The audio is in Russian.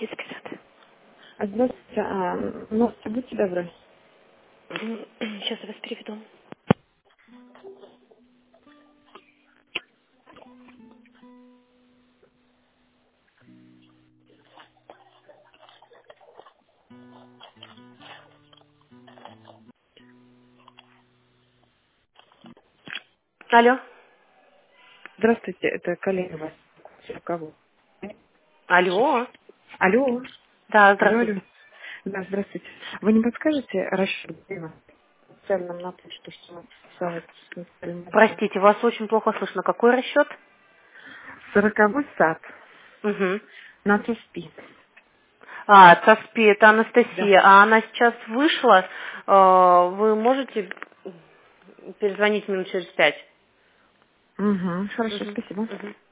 Детский сад. Здравствуйте. Настя, будьте добры. Сейчас я вас переведу. Алло. Здравствуйте, это коллега вас. Кого? Алло. Алло. Да, Алло, алло. здравствуйте. Да, здравствуйте. Вы не подскажете расчет где официально нам на почту, что написала Марина? Простите, вас очень плохо слышно. Какой расчет? 40-й сад Угу. на ЦСПИ. Цаспи, это Да. Анастасия. А она сейчас вышла. Вы можете перезвонить минут через 5? Угу. Хорошо, Угу. спасибо. Угу.